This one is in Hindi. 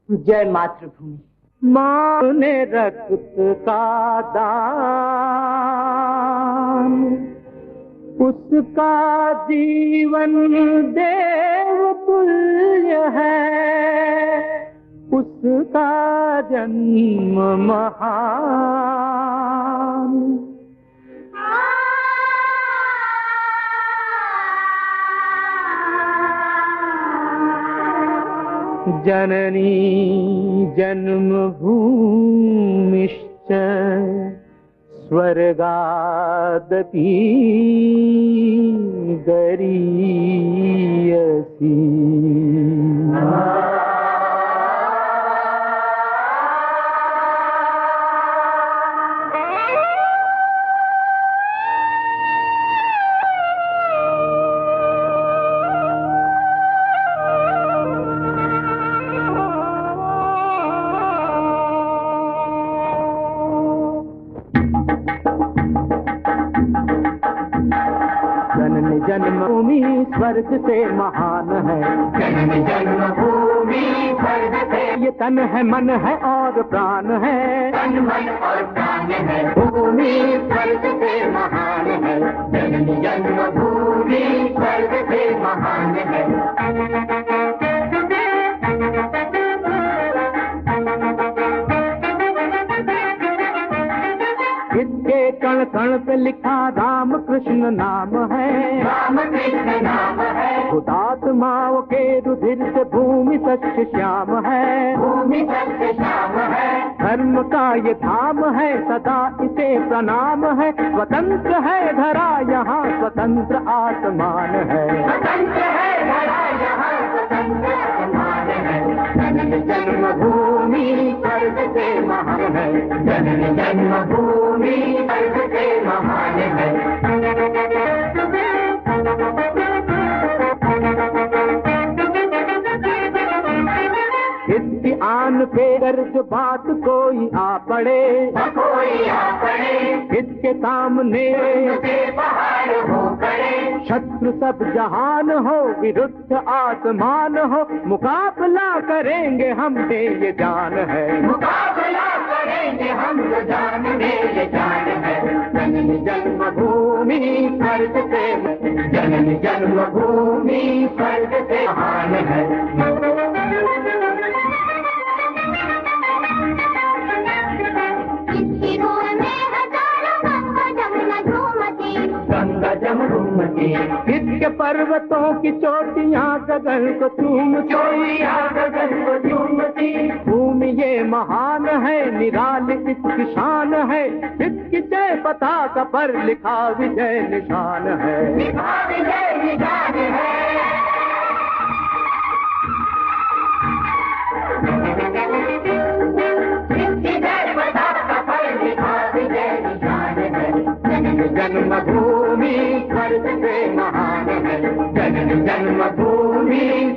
जय मातृभूमि। माँ ने रक्त का दान, उसका जीवन देवतुल्य है, उसका जन्म महान। जननी जन्मभूमिश्च स्वर्गादपि गरीयसी। जन्मभूमि स्वर्ग से महान है, जननी जन्मभूमि स्वर्ग से। ये तन है मन है और प्राण है, तन मन और प्राण है। भूमि स्वर्ग से महान है, जननी जन्मभूमि स्वर्ग से महान है। इसके कण कण पे लिखा राम कृष्ण नाम है, राम कृष्ण नाम है। हुतात्माओं के रुधिर से भूमि सच्च श्याम है, भूमि सच्च श्याम है। धर्म का ये धाम है, सदा इसे प्रणाम है। स्वतंत्र है धरा यहाँ स्वतंत्र आसमान है, स्वतंत्र है धरा यहाँ स्वतंत्र आसमान है। जननी जन्मभूमि स्वर्ग से महान है, जननी जन्मभूमि स्वर्ग से महान है। इसकी आन पे गर्ज बात कोई आ पड़े, कोई आ पड़े। इसके सामने से पहाड़ हो खड़े। शत्रु सब जहान हो, विरुद्ध आसमान हो, मुकाबला करेंगे हम दे ये जान है, मुकाबला करेंगे हम तो जान में ये जान है। जननी जन्मभूमि स्वर्ग से, जननी जन्मभूमि स्वर्ग से महान है। गंगा जमुना इसके पर्वतों की चोटियां गगन को चूमती, चोटियां गगन को चूमती। भूमि ये महान है, निराली इसकी शान है, इसकी जय पताका पर लिखा विजय निशान है, लिखा विजय निशान है। इसकी जय पताका पर लिखा विजय निशान है। जननी जन्मभूमि स्वर्ग से महान है, जननी जन्मभूमि